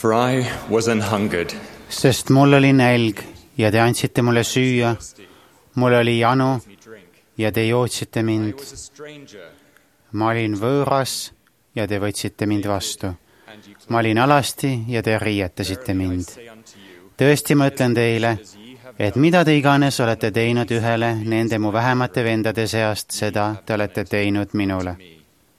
For I was an hungered, sest mul oli nälg ja te andsite mulle süüa, mul oli janu ja te jootsite I mind, was a stranger, ma olin võõras ja te võtsite mind vastu, and you ma olin alasti ja te riietasite Verily I mind. say unto you, Tõesti ma ütlen teile, as ye have et mida te iganes olete teinud ühele nende mu vähemate vendade seast, seda te olete teinud minule. me.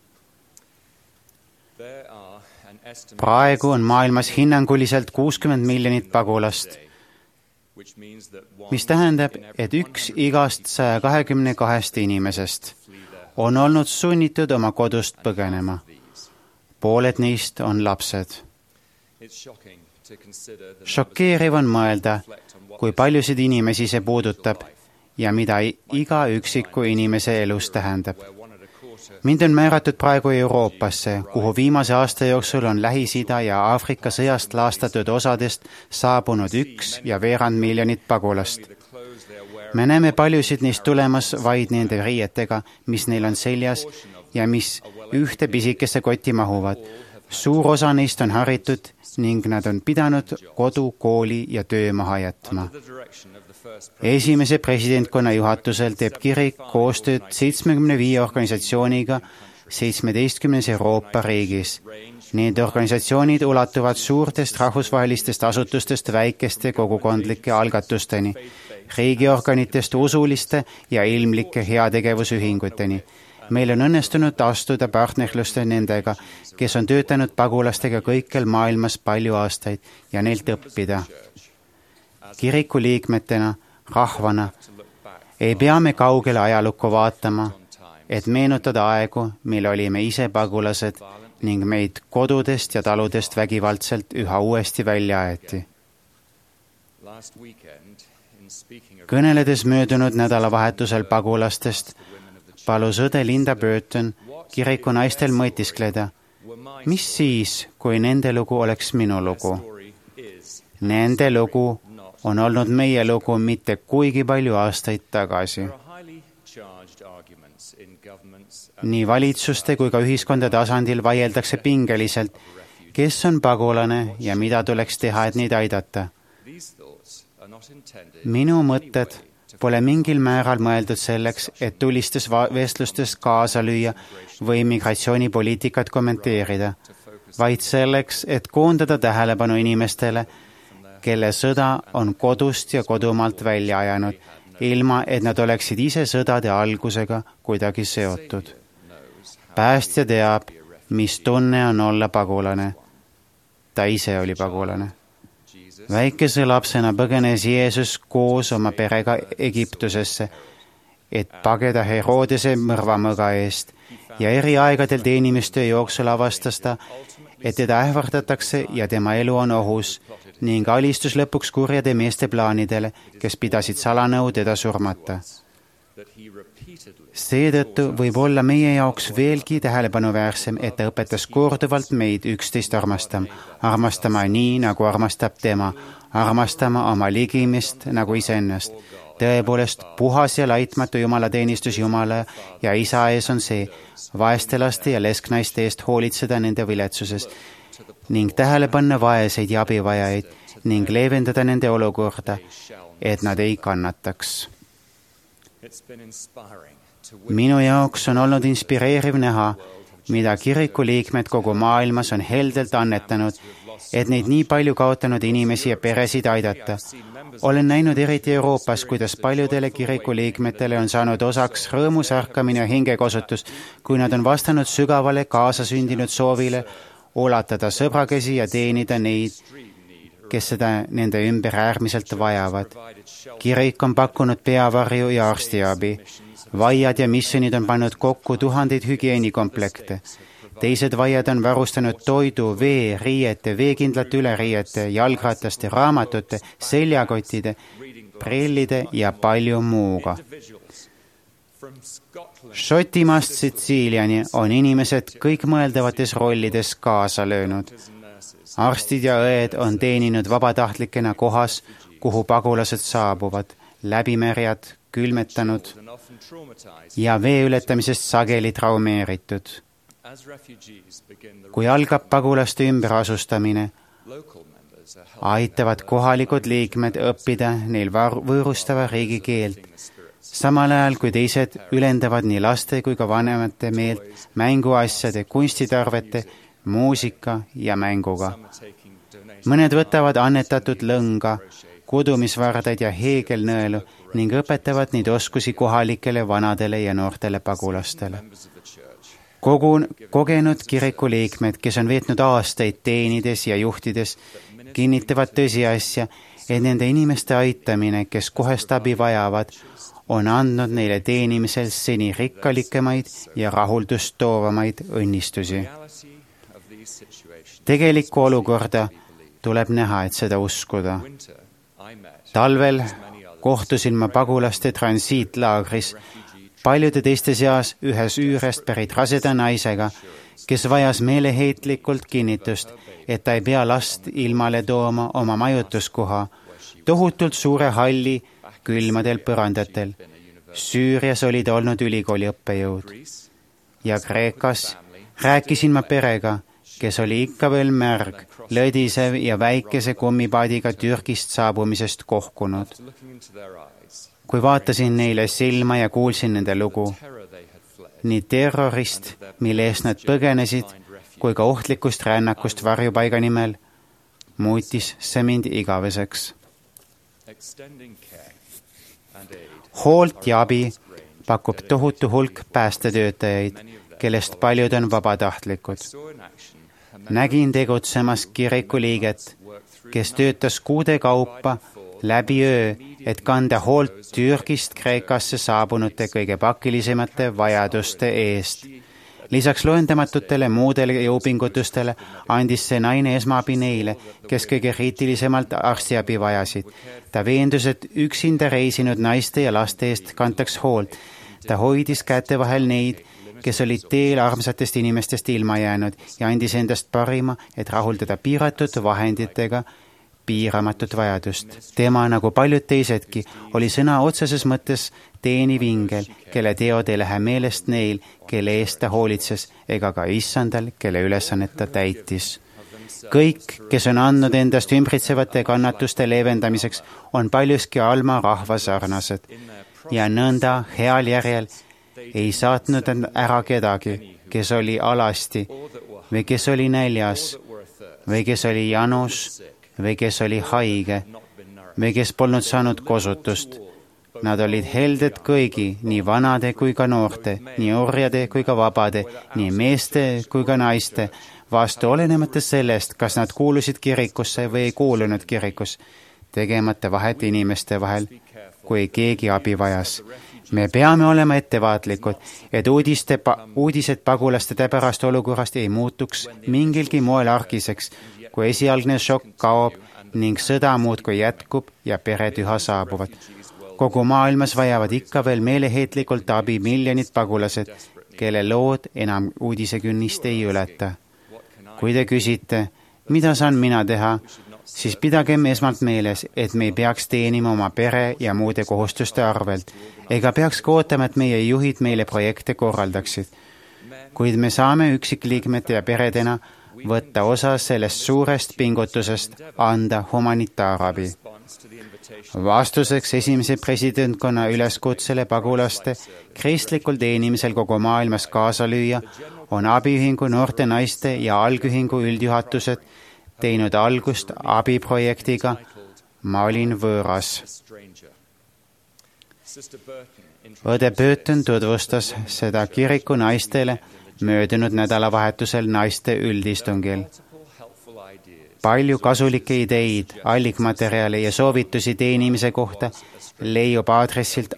There are an estimated Praegu on maailmas hinnanguliselt 60 miljonit pagulast, which means that one mis tähendab, in every et 1 100 igast 122 inimesest on olnud sunnitud oma kodust põgenema. these. Pooled neist on lapsed. It's shocking to consider the Šokeeriv on mõelda, kui paljusid inimesi see puudutab ja mida iga üksiku inimese elus tähendab. where one and a quarter Mind on määratud praegu Euroopasse, kuhu viimase aasta jooksul on Lähis-Ida ja Aafrika sõjast laastatud osadest saabunud 1,2 miljonit pagulast. the clothes they are wearing Me näeme paljusid neist tulemas vaid nende riietega, mis neil on seljas ja mis ühte pisikesse kotti mahuvad. Suur osa neist on haritud ning nad on pidanud kodu, kooli ja töö maha jätma. the direction of the first Esimese presidentkonna juhatusel teeb kirik koostööd 75 organisatsiooniga 17 Euroopa riigis. Need organisatsioonid ulatuvad suurtest rahvusvahelistest asutustest väikeste kogukondlike algatusteni, riigiorganitest usuliste ja ilmlike heategevusühinguteni. Meil on õnnestunud astuda partnerluste nendega, kes on töötanud pagulastega kõikjal maailmas palju aastaid ja neilt õppida. Kiriku liikmetena, rahvana, ei pea me kaugele ajalukku vaatama, et meenutada aegu, mil olime ise pagulased ning meid kodudest ja taludest vägivaldselt üha uuesti välja aeti. last weekend in speaking of Kõneledes möödunud nädalavahetusel pagulastest, palus õde Linda Burton kiriku naistel mõtiskleda, mis siis, kui nende lugu oleks minu lugu. story is Nende lugu on olnud meie lugu mitte kuigi palju aastaid tagasi. there are highly charged arguments in governments and Nii valitsuste kui ka ühiskonda tasandil vaieldakse pingeliselt, kes on pagulane ja mida tuleks teha, et neid aidata. these thoughts are not intended Minu mõtted pole mingil määral mõeldud selleks, et tulistes vestlustes kaasa lüüa või migratsioonipoliitikat kommenteerida, vaid selleks, et koondada tähelepanu inimestele, kelle sõda on kodust ja kodumaalt välja ajanud, ilma et nad oleksid ise sõdade algusega kuidagi seotud. Päästja teab, mis tunne on olla pagulane. Ta ise oli pagulane. Väikese lapsena põgenes Jeesus koos oma perega Egiptusesse, et pageda Herodese mõrvamõga eest ja eri aegadel teenimistöö jooksul avastas ta, et teda ähvardatakse ja tema elu on ohus ning alistus lõpuks kurjade meeste plaanidele, kes pidasid salanõu teda surmata. that he repeatedly Seetõttu võib olla meie jaoks veelgi tähelepanuväärsem, et ta õpetas korduvalt meid üksteist armastama nii, nagu armastab tema, armastama oma ligimist nagu iseennast. Tõepoolest, puhas ja laitmatu jumalateenistus Jumala ja Isa ees on see, vaeste laste ja lesknaiste eest hoolitseda nende viletsuses ning tähele panna vaeseid ja abivajajaid ning leevendada nende olukorda, et nad ei kannataks. it's been inspiring to Minu jaoks on olnud inspireeriv näha, mida kiriku liikmed kogu maailmas on heldelt annetanud, et neid nii palju kaotanud inimesi ja peresid aidata. Olen näinud eriti Euroopas, kuidas paljudele kiriku liikmetele on saanud osaks rõõmus ärkamine ja hingekosutus, kui nad on vastanud sügavale kaasasündinud soovile ulatada sõbrakäsi ja teenida neid, kes seda nende ümber äärmiselt vajavad. Kirik on pakkunud peavarju ja arstiabi. Vaiad ja missionid on pannud kokku tuhandeid hügieenikomplekte. Teised vaiad on varustanud toidu, vee, riiete, veekindlate üleriiete, jalgrataste, raamatute, seljakottide, prillide ja palju muuga. from Scotland Šotimaast Sitsiiliani on inimesed kõikmõeldavates rollides kaasa löönud. Arstid ja õed on teeninud vabatahtlikena kohas, kuhu pagulased saabuvad, läbimärjad, külmetanud and often traumatized ja vee ületamisest sageli traumeeritud. as refugees begin the Kui algab pagulaste ümberasustamine, local aitavad kohalikud liikmed õppida neil võõrustava riigi keelt, samal ajal kui teised ülendavad nii laste kui ka vanemate meelt mänguasjade, kunstitarvete, muusika ja mänguga. Mõned võtavad annetatud lõnga, kudumisvardaid ja heegelnõelu ning õpetavad neid oskusi kohalikele vanadele ja noortele pagulastele. Kogenud kirikuliikmed, kes on veetnud aastaid teenides ja juhtides, kinnitavad tõsiasja, et nende inimeste aitamine, kes kohest abi vajavad, on andnud neile teenimisel seni rikkalikemaid ja rahuldust toovamaid õnnistusi. Tegelikku olukorda tuleb näha, et seda uskuda. Talvel kohtusin ma pagulaste transiitlaagris paljude teiste seas ühes üürest pärit raseda naisega, kes vajas meeleheitlikult kinnitust, et ta ei pea last ilmale tooma oma majutuskoha, tohutult suure halli külmadel põrandatel. Süürias oli ta olnud ülikooli õppejõud. Ja Kreekas rääkisin ma perega, kes oli ikka veel märg, lõdisev ja väikese kummipaadiga Türgist saabumisest kohkunud. Kui vaatasin neile silma ja kuulsin nende lugu, nii terrorist, mille eest nad põgenesid, kui ka ohtlikust rännakust varjupaiga nimel, muutis see mind igaveseks. Hoolt ja abi pakub tohutu hulk päästetöötajaid, kellest paljud on vabatahtlikud. Nägin tegutsemas kirikuliiget, kes töötas kuude kaupa läbi öö, et kanda hoolt Türgist Kreekasse saabunute kõige pakilisemate vajaduste eest. Lisaks loendamatutele muudele jõupingutustele andis see naine esmaabi neile, kes kõige kriitilisemalt arstiabi vajasid. Ta veendus, et üksinda reisinud naiste ja laste eest kantaks hoolt. Ta hoidis käte vahel neid, kes olid teel armsatest inimestest ilma jäänud ja andis endast parima, et rahuldada piiratud vahenditega piiramatut vajadust. Tema, nagu paljud teisedki, oli sõna otseses mõttes teeniv ingel, kelle teod ei lähe meelest neil, kelle eest ta hoolitses, ega ka issandal, kelle ülesannet ta täitis. Kõik, kes on andnud endast ümbritsevate kannatuste leevendamiseks, on paljuski Alma rahva sarnased ja nõnda heal järjel ei saatnud ära kedagi, kes oli alasti või kes oli näljas või kes oli janus või kes oli haige või kes polnud saanud kosutust. Nad olid helded kõigi, nii vanade kui ka noorte, nii orjade kui ka vabade, nii meeste kui ka naiste, vastu olenemata sellest, kas nad kuulusid kirikusse või ei kuulunud kirikus, tegemata vahet inimeste vahel, kui keegi abi vajas. Me peame olema ettevaatlikud, et uudised pagulaste pärast olukorrast ei muutuks mingilgi moel argiseks, kui esialgne šokk kaob ning sõda muudkui jätkub ja pered üha saabuvad. Kogu maailmas vajavad ikka veel meeleheitlikult abi miljonid pagulased, kelle lood enam uudisekünnist ei ületa. Kui te küsite, mida saan mina teha, siis pidagem esmalt meeles, et me ei peaks teenima oma pere ja muude kohustuste arvelt, ega peaks ka ootama, et meie juhid meile projekte korraldaksid. Kuid me saame üksikliikmete ja peredena võtta osa sellest suurest pingutusest anda humanitaarabi. Vastuseks esimese presidentkonna üleskutsele pagulaste kristlikul teenimisel kogu maailmas kaasa lüüa on abiühingu noorte naiste ja algühingu üldjuhatused teinud algust abiprojektiga Ma olin võõras. Õde Burton tutvustas seda kiriku naistele möödunud nädalavahetusel naiste üldistungil. Palju kasulikke ideid, allikmaterjale ja soovitusi teenimise kohta leiub aadressilt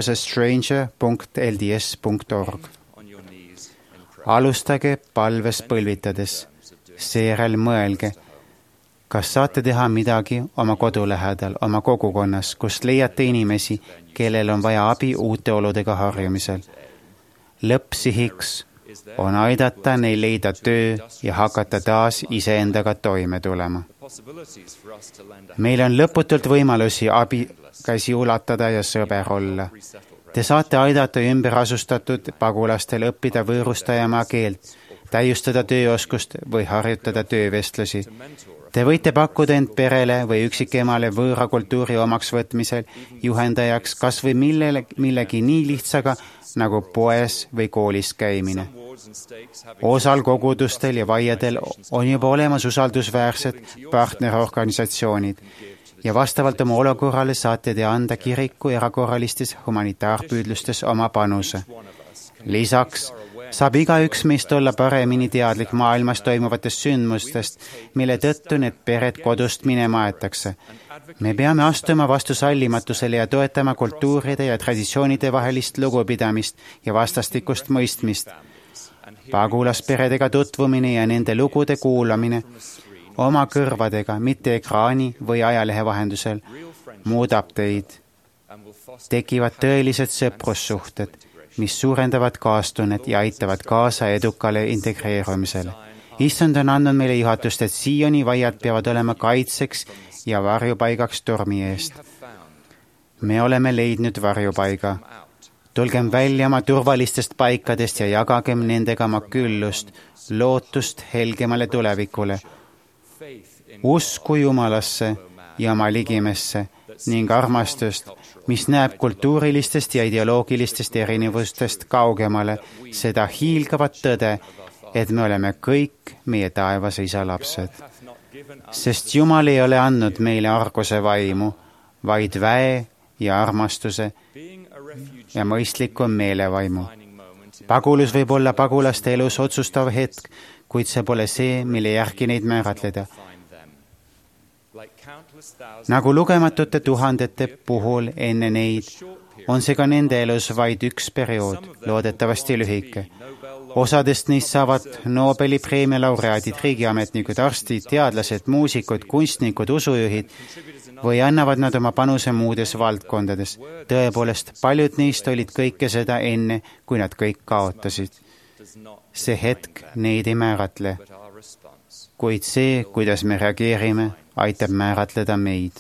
iwasastranger.lds.org. Alustage palves põlvitades, seejärel mõelge, kas saate teha midagi oma kodu lähedal, oma kogukonnas, kust leiate inimesi, kellel on vaja abi uute oludega harjumisel. Lõppsihiks on aidata neil leida töö ja hakata taas iseendaga toime tulema. Meil on lõputult võimalusi abikäsi ulatada ja sõber olla. Te saate aidata ümberasustatud pagulastel õppida võõrustajamaa keelt, täiustada tööoskust või harjutada töövestlusi. Te võite pakkuda end perele või üksikemale võõra kultuuri omaksvõtmisel juhendajaks kas või millegi nii lihtsaga nagu poes või koolis käimine. Osal kogudustel ja vaiadel on juba olemas usaldusväärsed partnerorganisatsioonid ja vastavalt oma olukorrale saate te anda kiriku erakorralistes humanitaarpüüdlustes oma panuse. Lisaks saab igaüks meist olla paremini teadlik maailmas toimuvatest sündmustest, mille tõttu need pered kodust minema aetakse. Me peame astuma vastu sallimatusele ja toetama kultuuride ja traditsioonide vahelist lugupidamist ja vastastikust mõistmist. Pagulasperedega tutvumine ja nende lugude kuulamine oma kõrvadega, mitte ekraani või ajalehe vahendusel, muudab teid. Tekivad tõelised sõprussuhted, mis suurendavad kaastunnet ja aitavad kaasa edukale integreerumisele. Issand on andnud meile juhatust, et Sioni vaiad peavad olema kaitseks ja varjupaigaks tormi eest. Me oleme leidnud varjupaiga. Tulgem välja oma turvalistest paikadest ja jagagem nendega oma küllust, lootust helgemale tulevikule, usku Jumalasse ja oma ligimesse ning armastust, mis näeb kultuurilistest ja ideoloogilistest erinevustest kaugemale, seda hiilgavat tõde, et me oleme kõik meie taevase isa lapsed. Sest Jumal ei ole andnud meile arguse vaimu, vaid väe ja armastuse ja mõistliku meelevaimu. Pagulus võib olla pagulaste elus otsustav hetk, kuid see pole see, mille järgi neid määratleda. Nagu lugematute tuhandete puhul enne neid, on see ka nende elus vaid üks periood, loodetavasti lühike. Osadest neist saavad Nobeli preemia laureaadid, riigiametnikud, arstid, teadlased, muusikud, kunstnikud, usujuhid või annavad nad oma panuse muudes valdkondades. Tõepoolest, paljud neist olid kõike seda enne, kui nad kõik kaotasid. See hetk neid ei määratle, kuid see, kuidas me reageerime, aitab määratleda meid.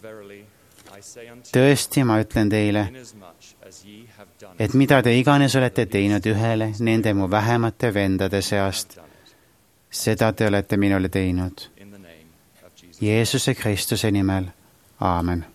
Tõesti, ma ütlen teile, et mida te iganes olete teinud ühele nende mu vähemate vendade seast, seda te olete minule teinud. Jeesuse Kristuse nimel. Aamen.